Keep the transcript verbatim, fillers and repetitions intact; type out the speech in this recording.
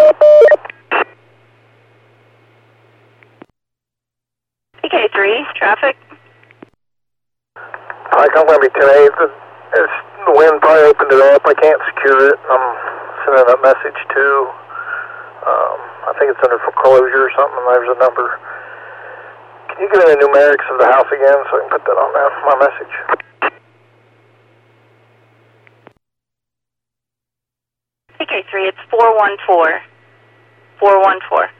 P K three, traffic. Mike, I'm going to be ten eight. The, the wind probably opened it up. I can't secure it. I'm sending a message to, um, I think it's under foreclosure or something. There's a number. Can you give me the numerics of the house again so I can put that on there, my message? P K three, it's four one four. four one four.